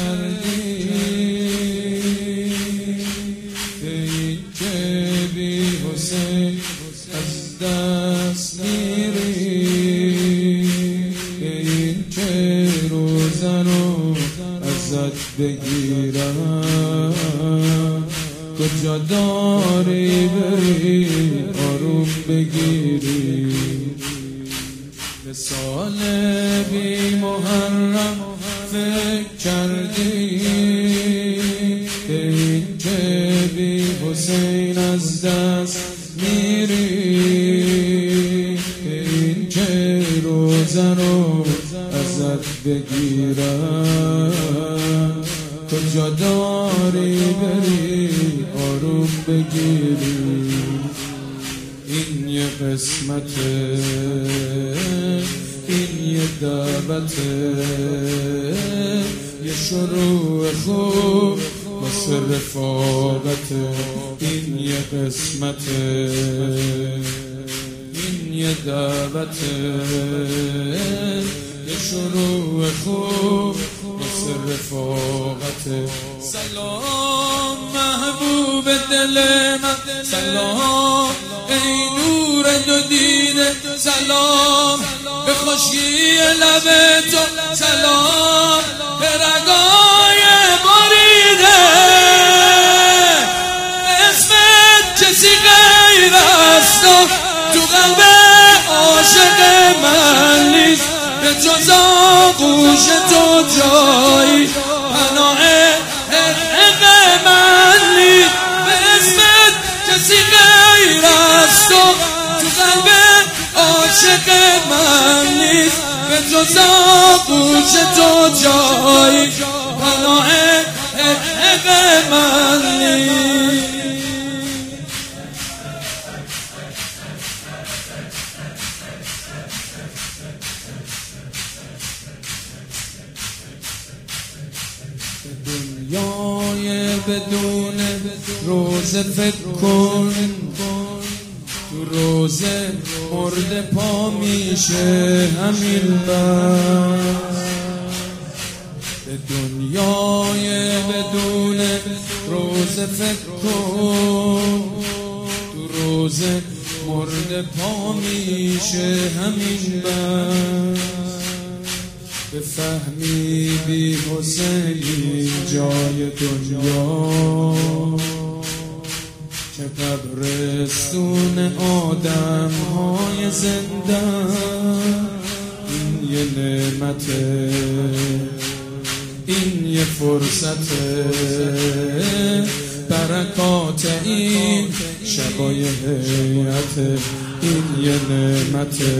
کردی این که بی حسین از دست میری این که روزه رو ازت بگیرم کجا داری بری آروم بگیری مثال بی محرم فکر کردی این که بی حسین از دست میری این که روزه رو ازت بگیرم کجا داری بری آروم بگیری این یه قسمته این یه دعوته یه شروع خوب واسه رفاقته این یه قسمته این یه دعوته یه شروع خوب واسه رفاقته سلام محبوب دل من سلام ای نور دو دیده سلام به خشکی لب تو سلام به رگای بریده اسمت کسی غیر است تو قلب عاشق من نیست به جز آغوش تو جایی پناه حق من نیست به اسمت کسی غیر است تو قلب عاشق من نیست به جز آغوش تو جایی پناه حق من نیست دنیای بدون روزه فکر کن تو روزه مرده پا میشه همین بس به دنیای بدون روزه فکر کن تو روزه مرده پا میشه همین بس بفهمی بی حسینی جای دنیا که قبرستون آدم های زنده این یه نعمته این یه فرصته برکات این شبای حیاته این یه نعمته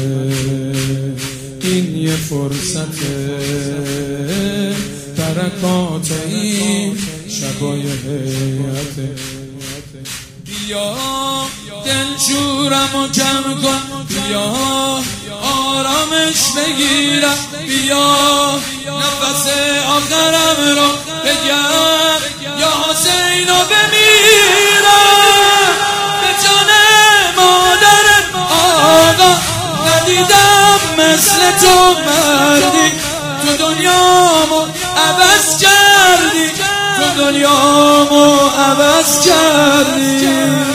این یه فرصته برکات این شبای حیاته بیا دلشورم و کم کن بیا آرامش بگیرم بیا نفس آخرم رو بگم یا حسین رو بمیرم به جان مادرم آقا ندیدم مثل تو مردی تو دنیامو عوض کردی تو دنیامو عوض کردی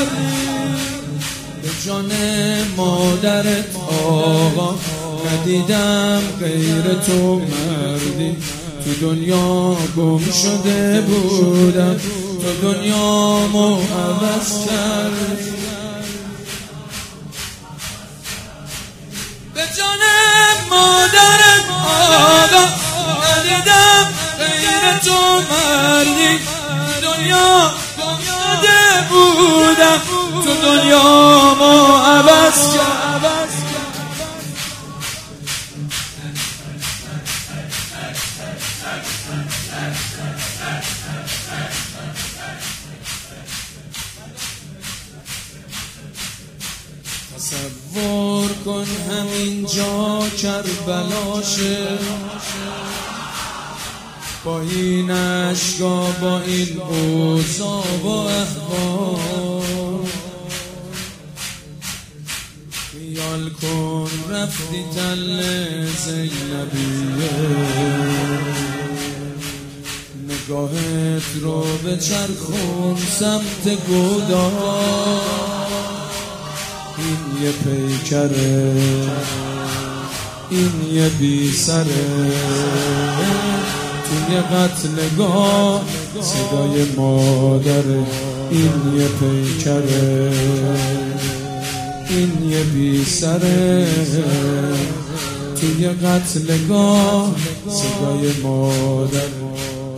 به جان مادرت آقا ندیدم غیر تو مردی تو دنیا گم شده بودم تو دنیامو عوض کردی به جان مادرم آقا ندیدم غیر تو مردی دنیا گم شده بودم تو دنیامو عوض کردی تصور کن همینجا کربلاشه با این عشقا با این اوضاع و احوال خیال کن رفتی تل زینبیه نگاهت رو به چرخون سمت گودا، این یه پیکره، این یه بی سره، توی قتلگاه صدای مادره، این یه پیکره، این یه بی سره، توی قتلگاه صدای مادره.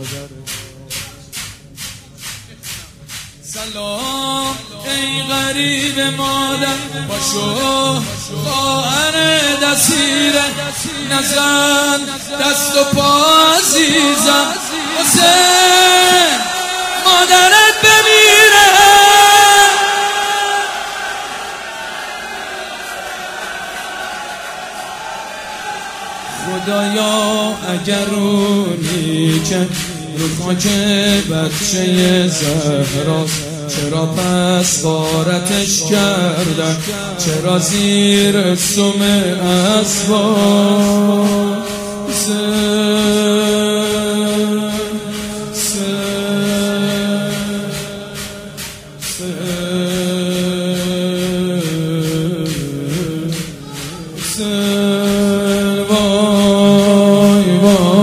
سلام ای غریب مادر، باشو خواهر دسیره، نزن دست و پا عزیزم، حسین مادرت بمیره. خدایا اگر اونی که رو خاک بچه زهراست، چرا پس غارتش کردن، چرا زیر سم اسباب وای وای